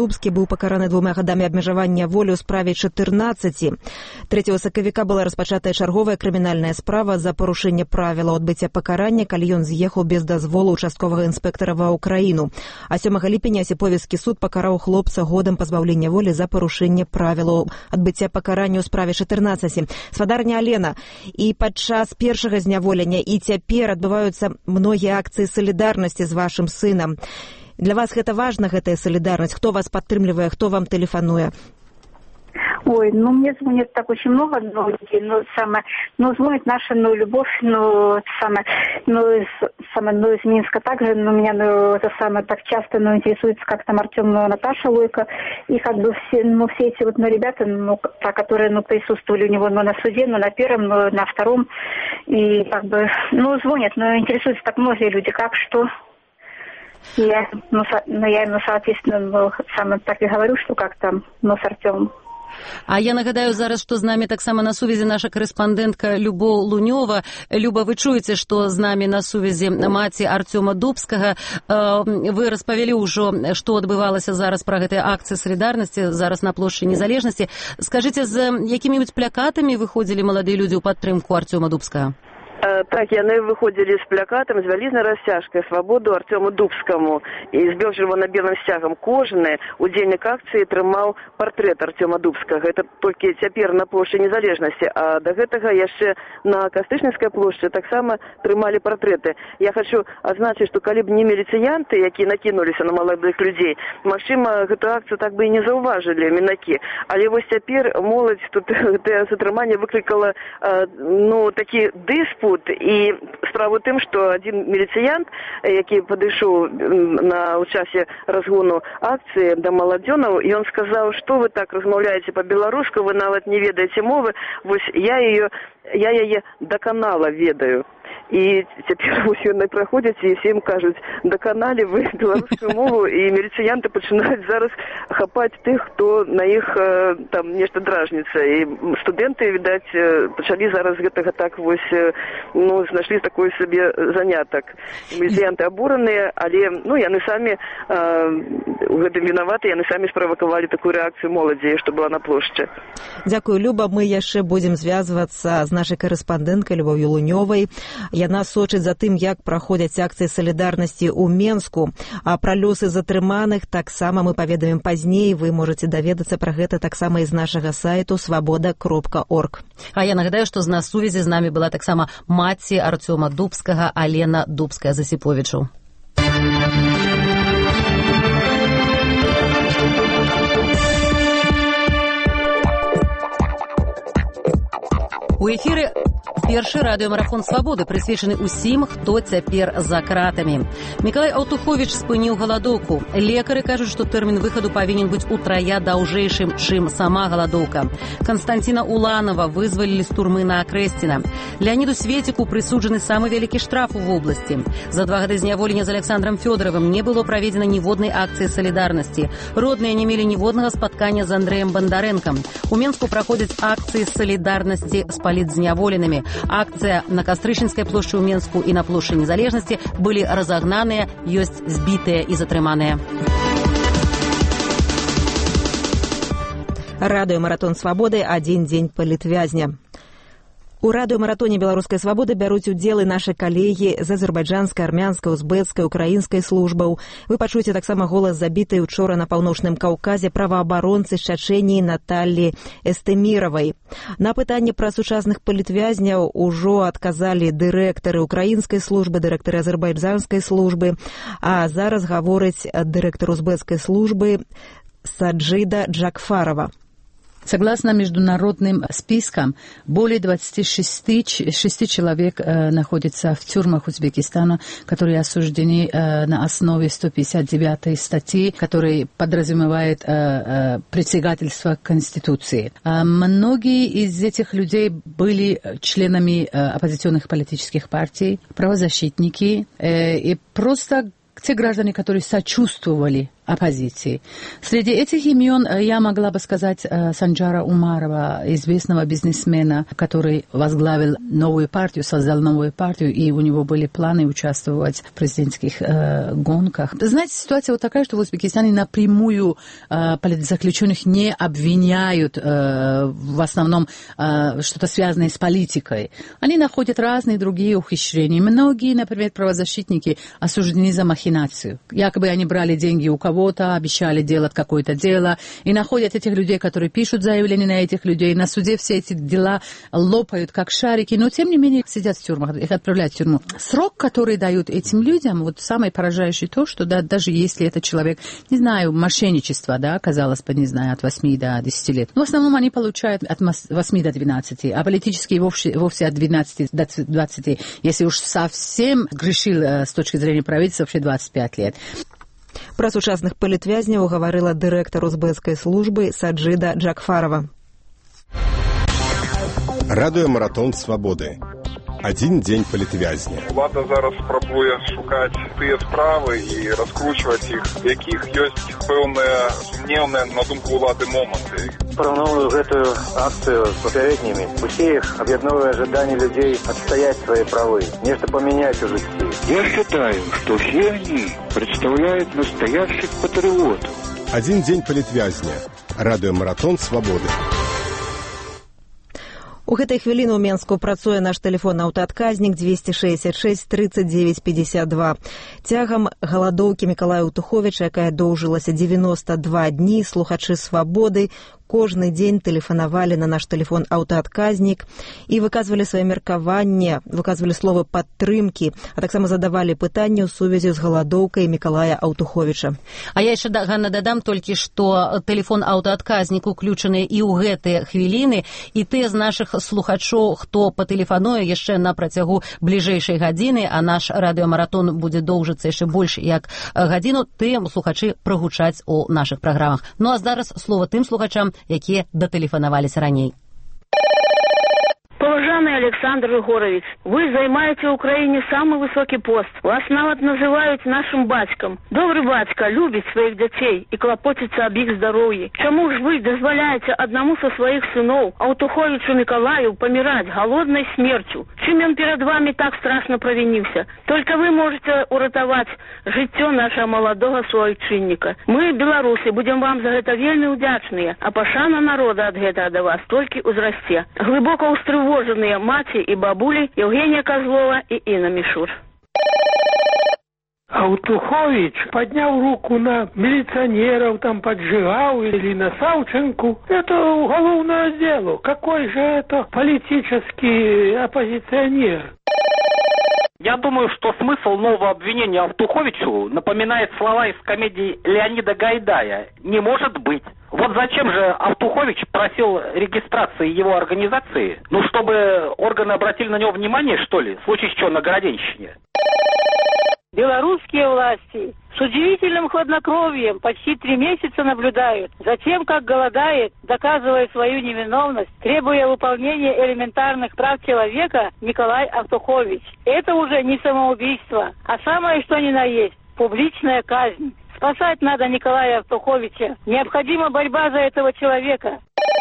Дубскі быў пакараны 2 гадамі абмежавання волі ў справе 14. 3 сакавіка была распачатая чарговая крымінальная справа за парушэнне правілаў адбыцця пакарання, калі ён з'ехаў без дазволу участковага інспектара ва Ўкраіну. А 7 ліпеня Асіповецкі суд пакараў хлопца годам пазбаўлення волі за парушэнне правілаў адбыцця пакарання ў справе 14. Свадарня Алена, і падчас першага зняволення і цяпер адбываюцца многія акцыі салідарнасці з вашым сынам. Для вас гэта важна, гэтая солидарность? Кто вас подтрымлівае, кто вам телефонует? Ой, мне звонит так очень много людей, звонит наша, любовь, из Минска также, меня, так часто, интересуется, как там Артем, Наташа Лойко, и все эти ребята, которые, присутствовали у него, на суде, на первом, на втором, и, звонят, но интересуются так многие люди, как, что. Я ему, соответственно, так и говорю, что как там, с Артемом. А я нагадаю зараз, што з намі таксама на сувязі наша карэспандэнтка Любоў Лунёва. Люба, вы чуеце, што з намі на сувязі маці Артёма Дубскага. Вы распавялі ўжо, што адбывалася зараз пра гэтыя акцыі салідарнасці, зараз на плошчы Незалежнасці. Скажыце, з якімі-нибудь плакатамі выходзілі маладыя людзі ў падтрымку Артёма Дубскага? Так, яны выходзілі з плакатам з вялізнай расцяжкай «Свабоду Артёму Дубскаму». І з чырвона-белым сцягам кожны удзельнік акцыі трымаў партрэт Артёма Дубскага. Гэта толькі цяпер на плошчы Незалежнасці, а да гэтага яшчэ на Кастычніцкай плошчы таксама трымалі партрэты. Я хочу адзначыць, што калі б не міліцыянты, якія накінуліся на маладых людзей, магчыма, гэту акцыю так бы і не заўважылі мінакі. Але вось цяпер моладзь тут гэтае затрыманне выклікала такі дыспут. І справа ў тым, што адзін міліцыянт, які падышоў у часе разгону акцыі да маладзёнаў, ён сказаў, што вы так размаўляеце па-беларуску, вы нават не ведаеце мовы, вось я яе даканала ведаю. І цяпер вось яны праходзяць і всім кажуць, даканалі вы беларускую мову, і міліцыянты пачынаюць зараз хапаць тых, хто на іх там нешта дражніцца. І студэнты, відаць, пачалі зараз гэтага так вось, знайшлі такой сабе занятак. Міліцыянты абураныя, але яны самі у гэтым вінаваты, яны самі справакавалі такую рэакцыю моладзі, што была на плошчы. Дзякую, Люба. Мы яшчэ будзем звязвацца з нашай карэспандэнткай Любов'ю Лунёвай. Яна сочыць за тым, як праходзяць акцыі салідарнасці ў Менску. А пра лёсы затрыманых таксама мы паведамім пазней. Вы можаце даведацца пра гэта таксама і з нашага сайту свабода.орг. А я нагадаю, што на сувязі з намі была таксама маці Артёма Дубскага Алена Дубская-Засіповічу. У эфіры першы радыёмарафон «Свабоды», прысвечаны ўсім, хто цяпер за кратамі. Мікалай Аўтуховіч спыніў галадоўку. Лекары кажуць, што тэрмін выхаду павінен быць утрая даўжэйшым, чым сама галадоўка. Канстанціна Уланова вызвалілі з турмы на Акрэсціна. Леаніду Светіку прысуджаны самы вялікі штраф у вобласці. За 2 гады зняволення з Александром Фёдоровым не было праведзена ніводнай акцыі салідарнасці. Родныя не мелі ніводнага спаткання з Андрэем Бандарэнкам. У Менску праходзяць акцыі салідарнасці з палітзняволенымі. Акцыя на Кастрычніцкай плошчы ў Менску і на плошчы Незалежнасці былі разагнаныя, ёсць збітыя і затрыманыя. Радыёмаратон «Свабоды» адзін дзень палітвязня. У радыёмаратоне «Беларускай свабоды» бяруць удзел і нашы калегі з азербайджанскай, армянскай, узбэцкай, украінскай службаў. Вы пачуеце таксама голас забітай учора на Паўночным Каўказе праваабаронцы з Чачэніі Наталлі Эстэміравай. На пытанне пра сучасных палітвязняў ужо адказалі дырэктары украінскай службы, дырэктары азербайджанскай службы, а зараз гаворыць дырэктар узбэцкай службы Саджида Джакфарова. Согласно международным спискам, более 26 человек находятся в тюрьмах Узбекистана, которые осуждены на основе 159 статьи, которая подразумевает председательство Конституции. Многие из этих людей были членами оппозиционных политических партий, правозащитники и просто те граждане, которые сочувствовали оппозиции. Среди этих имен я могла бы сказать Санджара Умарова, известного бизнесмена, который возглавил новую партию, создал новую партию, и у него были планы участвовать в президентских гонках. Знаете, ситуация вот такая, что в Узбекистане напрямую политзаключенных не обвиняют в основном что-то связанное с политикой. Они находят разные другие ухищрения. Многие, например, правозащитники осуждены за махинацию. Якобы они брали деньги у кого-то, обещали делать какое-то дело, и находят этих людей, которые пишут заявления на этих людей. На суде все эти дела лопают, как шарики, но тем не менее сидят в тюрьмах, их отправляют в тюрьму. Срок, который дают этим людям, вот самое поражающее то, что даже если этот человек, не знаю, мошенничество, да, казалось бы, не знаю, от 8 до 10 лет. Но в основном они получают от 8 до 12, а политические вовсе от 12 до 20. Если уж совсем грешил с точки зрения правительства, вообще 25 лет. Пра сучасных палітвязняў гаварыла дырэктар узбекскай службы Саджида Джакфарова. Радыёмаратон свабоды. Один день палітвязня. Улада зараз спрабуе шукаць тыя справы і раскручваць іх, якіх ёсць пэўныя сумнеўныя, на думку улады, моманты. Параўноўваю гэтую акцыю з папярэднімі. Усе іх аб'ядноўвае жаданне людзей адстаяць свои правы, нечто поменять у жыцці. Я считаю, что все они представляют настоящих патриотов. Один день палітвязня. Радыёмаратон свабоды. У гэтай хвіліны ў Менску працуе наш тэлефонны аўтаадказнік 266 39 52. Цягам галадоўкі Мікалая Аўтуховіча, якая доўжылася 92 дні, слухачы свабоды кожны дзень тэлефанавалі на наш тэлефон аўтаадказнік і выказвалі свае меркаванне, выказвалі словы падтрымкі, а таксама задавалі пытанні ў сувязі з галадоўкай Мікалая Аўтуховіча. А я яшчэ, Ганна, дадам толькі, што тэлефон аўтаадказнік уключаны і ў гэтыя хвіліны, і ты з нашых слухачоў, хто патэлефануе яшчэ на працягу бліжэйшай гадзіны, а наш радыёмаратон будзе доўжыцца яшчэ больш як гадзіну, тым слухачы прагучаць у нашых праграмах. Ну а зараз слова тым слухачам, якія датэлефанаваліся раней. Уважаемый Александр Егорович, вы займаете в Украине самый высокий пост. Вас нават называют нашим батьком. Добрый батька любит своих детей и клопотится об их здоровье. Чему ж вы дозволяете одному со своих сынов, Аўтуховичу Николаю, помирать голодной смертью? Чем он перед вами так страшно провинился? Только вы можете уратовать жыццё нашего молодого суайчынніка. Мы, беларусы, будем вам за это вельмі удячныя, а пашана народа от гэтага до вас толькі узрасце. Глубоко устрывоженные маці и бабули Евгения Козлова и Инна Мишур. Аўтухович поднял руку на милиционеров, там поджигал, или на Савченку. Это уголовное дело. Какой же это политический оппозиционер? Я думаю, что смысл нового обвинения Аўтуховичу напоминает слова из комедии Леонида Гайдая «Не может быть». Вот зачем же Аўтухович просил регистрации его организации? Ну, чтобы органы обратили на него внимание, что ли? В случае чего, на Городенщине. Белорусские власти с удивительным хладнокровием почти 3 месяца наблюдают за тем, как голодает, доказывая свою невиновность, требуя выполнения элементарных прав человека Николай Аўтухович. Это уже не самоубийство, а самое что ни на есть – публичная казнь. Спасать надо Николая Аўтуховича. Необходима борьба за этого человека.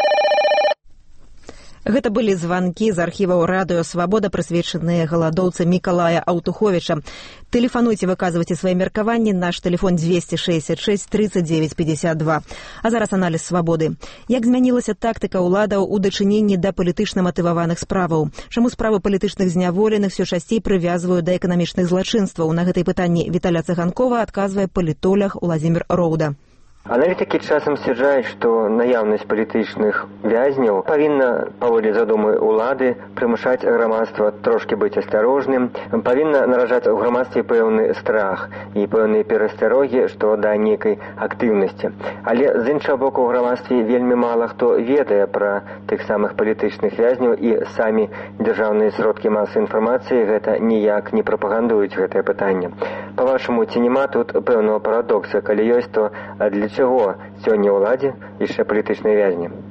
Гэта былі званкі з архіваў радыё «Свабода», прысвечаныя галадоўцы Мікалая Аўтуховіча. Тэлефануйце, выказвайце свае меркаванні. Наш тэлефон 266 39 52. А зараз аналіз «Свабоды». Як змянілася тактыка ўладаў у дачыненні да палітычна матываваных справаў? Чаму справы палітычных зняволеных все часцей прывязваюць да эканамічных злачынстваў? На гэтае пытанне Віталя Цыганкова адказвае палітолог Уладзімір Роўда. Аналітыкі часам сцвярджаюць, што наяўнасць палітычных вязняў павінна, паводле задумы ўлады, прымушаць грамадства трошкі быць асцярожным, павінна наражаць у грамадстве пэўны страх і пэўныя перасцярогі, што да нейкай актыўнасці. Але з іншага боку, у грамадстве вельмі мала хто ведае пра тых самых палітычных вязняў, і самі дзяржаўныя сродкі масавай інфармацыі гэта ніяк не прапагандуюць гэтае пытанне. Па-вашаму, ці няма тут пэўнага парадокса? Калі ёсць, то для чаго сёння ўладзе яшчэ палітычныя вязні?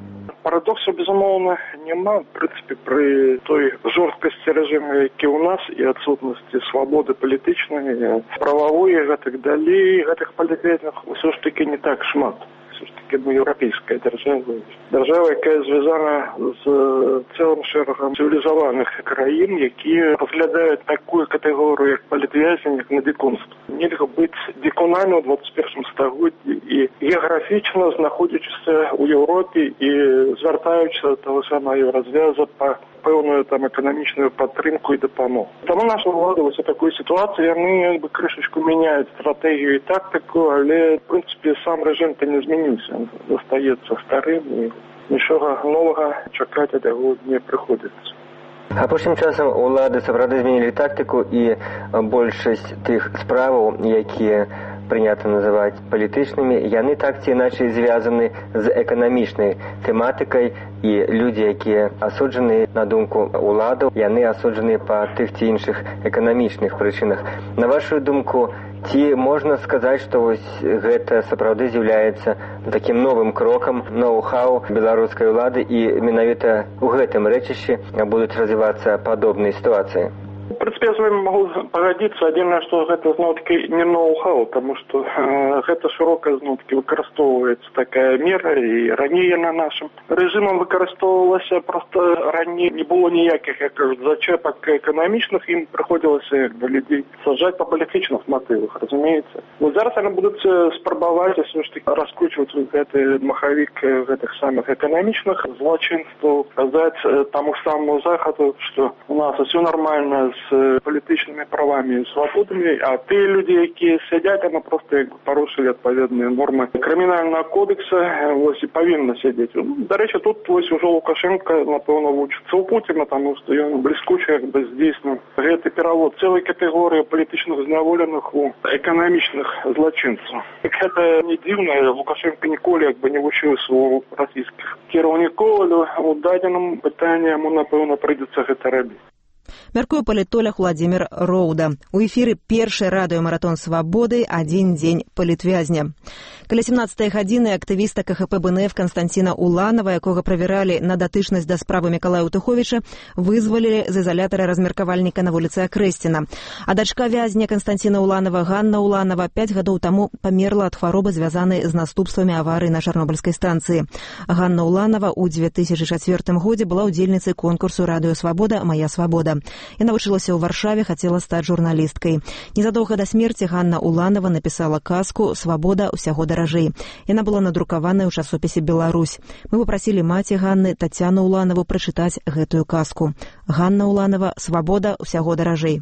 Парадоксу, безумоўна, няма. В прынцыпе, пры той жорсткасці рэжыму, які ў нас, і адсутнасці свабоды палітычнай, прававой і гэтак далей, гэтых палітвязняў ўсё ж такі не так шмат. Ўсё ж такі еўрапейская дзяржава. Дзяржава, якая звязана з цэлым шэрагам цывілізаваных краін, якія разглядаюць такую катэгорыю, як палітвязень, як на дикунство. Нельга быць дикунамі ў 21 стагоддзі і геаграфічна знаходзячыся ў Еўропе і звяртаючыся да таго самага Еўразвяза па пэўную там эканамічную падтрымку і дапамогу. Таму наша ўлада вось у такой сітуацыі яны крышачку мяняюць стратэгію і тактыку, але в прынцыпе сам рэжым-то не змяніўся, он застаецца старым і нічога новага чакаць ад яго не прыходзіцца. Апошнім часам улады сапраўды змянілі тактыку і большасць тых справаў, якія прынята называць палітычнымі, яны так ці іначай звязаны з эканамічнай тэматыкай, і людзі, якія асуджаны на думку уладаў, яны асуджаны па тых ці іншых эканамічных прычынах. На вашу думку, ці можна сказаць, што вось гэта сапраўды з'яўляецца такім новым крокам ноу-хау беларускай улады і менавіта ў гэтым рэчышчы будуць развівацца падобныя сітуацыі? В принципе, я с вами могу погодиться. Отдельно, что это, знову-таки, не ноу-хау, потому что гэта широко, знову-таки, выкарыстоўваецца такая мера, и ранее на нашим режимом выкарыстоўвалася, просто ранее не было ніяких, як кажуть, зачепок экономичных, им приходилось людей сажать по политичных мотивах, разумеется. Но зараз они будут спробовать, все ж таки, раскручивать гэты маховик гэтых самых экономичных злочинств, сказать тому самому Заходу, что у нас все нормально с політичними правами і свободами, а ті люди, які сидять, вони просто порушили відповідні норми Кримінального кодексу, ось і повинні сидіти. До речі, тут ось уже Лукашенко, напевно, вчиться у Путіна, тому що він блискуче якби здійснив гэтый перевод цілої категорії політичних зневолених у економічних злочинців. Як це не дивно, Лукашенко ніколи якби не вчив свого російських керівників, у даденому питанні йому, напевно, прийдеться гэта робити. Мяркуе палітолог Владзімір Роўда. У эфіры першы радыёмаратон свабоды «Адзін дзень палітвязня». Каля 17-й гадзіны актывіста КХП БНФ Канстанціна Уланава, якога правяралі на датычнасць да справы Мікалая Аўтуховіча, вызвалілі з ізалятара размеркавальніка на вуліцы Акрэсціна. А дачка вязня Канстанціна Уланава, Ганна Уланава, 5 гадоў таму памерла ад хваробы, звязанай з наступствамі аварыі на Чарнобыльскай станцыі. Ганна Уланава ў 2004 годзе была ўдзельніцай конкурсу «Радыё Свабода. Мая свабода». Яна вучылася ў Варшаве, хацела стаць журналісткай. Незадоўга да смерці Ганна Уланава напісала казку «Свабода ўсяго даражэй». Яна была надрукаваная ў часопісе «Беларусь». Мы папрасілі маці Ганны, Тацяну Уланаву, прачытаць гэтую казку. Ганна Уланава «Свабода ўсяго даражэй».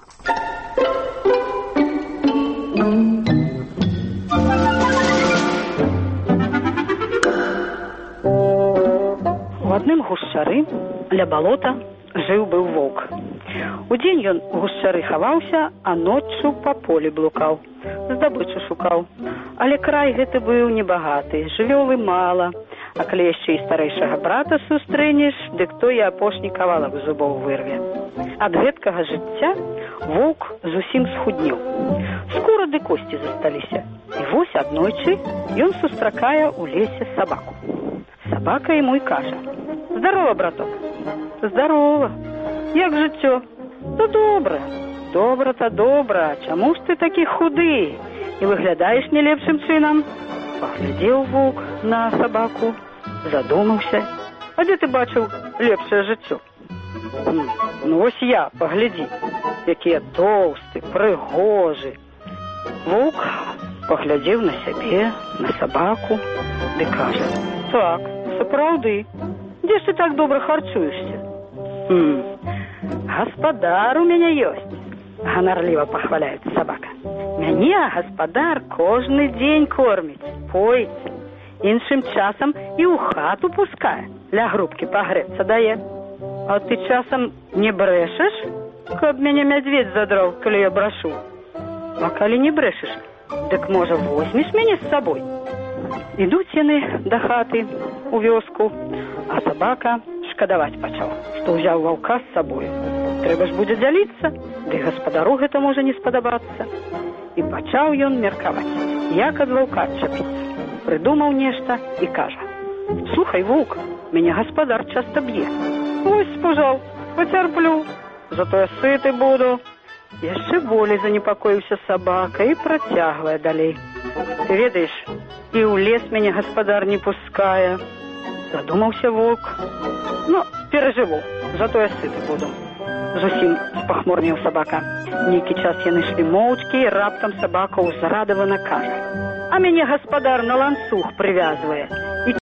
У адным гушчары ля балота жыў быў воўк. Удзень ён у гушчары хаваўся, а ноччу па полі блукаў, здабычу шукаў. Але край гэты быў небагаты, жывёлы мала, а калі яшчэ і старэйшага брата сустрэнеш, дык то і апошні кавалак зубоў вырве. Ад гэткага жыцця воўк зусім схуднеў. Скура ды косці засталіся. І вось аднойчы ён сустракае ў лесе сабаку. Сабака яму і кажа: «Здарова, браток». «Здарова. Як жыццё?» «Ну, добра. Добра-то добра. Чаму ж ты такі худы? І выглядаеш не лепшым чынам?» Паглядзеў воўк на сабаку, задумаўся. «А дзе ты бачыў лепшае жыццё?» «Ну, вось я, паглядзі, якія тоўсты, прыгожы». Воўк паглядзеў на сябе, на сабаку, ды кажа: «Так, сапраўды. Дзе ж ты так добра харчуешся?» «Гаспадар у мяне ёсць», — ганарліва пахваляецца сабака. «Мяне гаспадар кожны дзень корміць, поіць, іншым часам і ў хату пускае, ля грубкі пагрэцца дае. А ты часам не брэшаш, каб мяне мядзведзь задраў, калі я брашу? А калі не брэшаш, дык, можа, возьмеш мяне з сабой?» Ідуць яны да хаты у вёску, а сабака шкадаваць пачаў, што ўзяў ваўка з сабою. Трэба ж будзе дзяліцца, ды гаспадару гэта можа не спадабацца. І пачаў ён меркаваць, як ад ваўка адчапіцца. Прыдумаў нешта і кажа: Слухай, воўк, мяне гаспадар часта б'е. Ось, спужаў, пацярплю, зато я сыты буду. Яшчэ болей занепакоіўся сабака і працягвае далей. Ты ведаеш, і ў лес мяне гаспадар не пускае. Задумаўся воўк. Ну, перажыву, зато я сыты буду. Зусім спахмурніў сабака. Нейкі час яны ішлі моўчкі, і раптам сабака ўзрадавана кажа: а мяне гаспадар на ланцуг прывязвае.